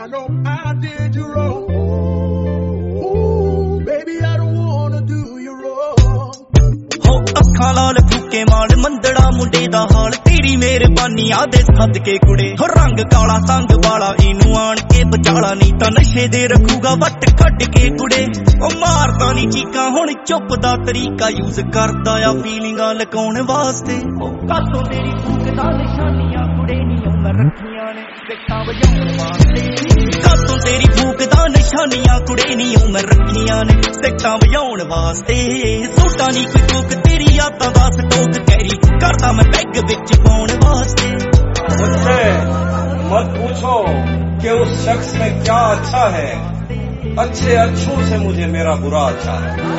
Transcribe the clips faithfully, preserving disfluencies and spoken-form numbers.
I know I did you wrong. Ooh, baby, I don't wanna do you wrong. हो अखा लाल फूके माल मंदड़ा मुंडे दा हाल तेरी मेहरबानी आदे सदके कुड़े हो रंग काला संग वाला इनू आन के बचाला नहीं तां नशे दे रखूगा वट कट के कुड़े ओ मारदा नहीं चीकां हुण चुप दा तरीका यूज करदा आ फीलिंगां लकाउण वास्ते ओ कातों तेरी फूक दा निशानियां कुड़े नी मैं रखियां ने सिक्का वजाउण वास्ते कातों तेरी फूक दा निशानियां कुड़े नी मैं रखियां ने सिक्का वजाउण वास्ते सूटां नी कोई टोक तेरी यादां दा स्टोक कैरी करदा मैं बैग विच पाउण वास्ते मुझसे मत पूछो कि उस शख्स में क्या अच्छा है अच्छे अच्छों से मुझे मेरा बुरा अच्छा है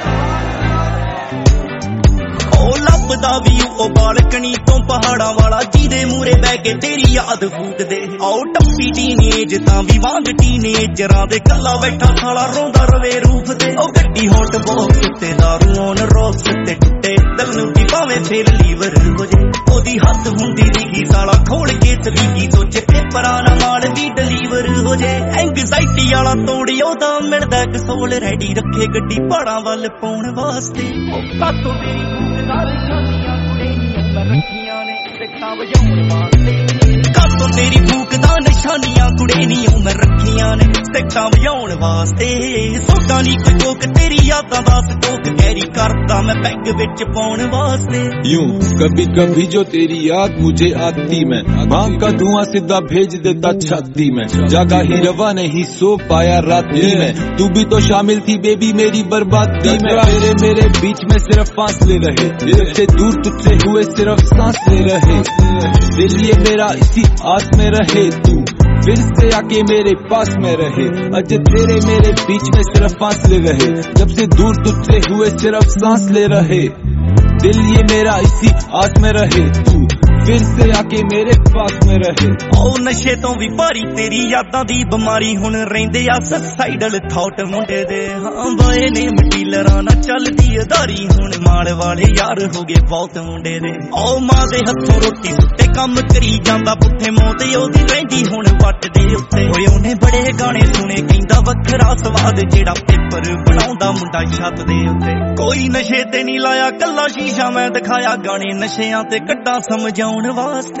ओ लभदा भी ओ बालकनी तो पहाड़ां वाला जिदे मूरे बह के तेरी याद फूक दे आओ टप्पी टीनेज तां भी वांग टीनेजरां दे कल्ला बैठा साला रोंदा रवे रूफ दे ओ गड्डी हॉट बॉक्स ते दारू ऑन रॉक्स ते टुੱਟੇ दिल नूं भी भावें फिर लीवर हो जे ओदी हद हुंदी रीगी साला खोल के तलीगी सोचे पेपरां ना माल दी डिलीवर हो जे एंग्जाइटी वाला तोड़ी ओदा मिलदा कसोल रेडी रखे गड्डी पहाड़ां वल पाउण वास्ते ओ कातों तेरी निशानियां कुड़े नी मैं रखियां ने सिक्का वजाउण वास्ते कातों तेरी फूक दा निशानियां कुड़े नी मैं रखियां ने सिक्का वजाउण वास्ते सोटा नी कोई टोक तेरी यादां दा स्टोक कैरी करदा मैं बैग विच पाउण वास्ते यूं कभी कभी जो तेरी याद मुझे आती मैं भांग का धुआं सीधा भेज देता छाती में जागा ही रवा नहीं सो पाया राती में तू भी तो शामिल थी बेबी मेरी बर्बादी में मेरे मेरे बीच में सिर्फ फासले रहे दिल से दूर तुझसे हुए सिर्फ सांस ले रहे दिल ये मेरा इसी आस में रहे तू फिर से आके मेरे पास में रहे अजय तेरे मेरे बीच में सिर्फ फासले रहे जब से दूर तुझसे हुए सिर्फ सांस ले रहे दिल ये मेरा इसी आस में रहे तू फिर से आके मेरे पास में रहे ओ नशे तो भी भारी तेरी यादां दी बीमारी हुण रहिंदे आ सुसाइडल थॉट मुंडे दे हां बाए ने मटीलरां ना चलदी अदारी हुण माल वाले यार हो गए बहुत मुंडे दे ओ मां दे हत्थों रोटी सुट्टे काम करी जांदा पुੱਠੇ मौत ओदी रहिंदी हुण वट दे उत्ते ओए ओने बड़े गाने सुने कहंदा वखरा स्वाद जेड़ा पेपर बनाउंदा मुंडा छत दे उत्ते कोई नशे ते नहीं लाया कल्ला शीशा मैं दिखाया गाने नशिਆਂ ते कड्डा समझाउण वास्ते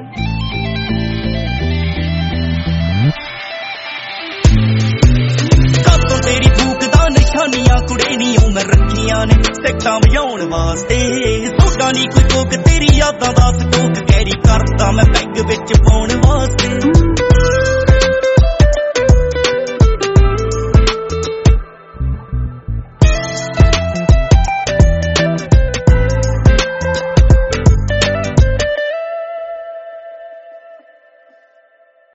कातों तेरी फूक दा निशानियां कुड़े नी मैं रखियां ने सिक्का वजाउण वास्ते सोटा नी कोई टोक तेरी यादां दा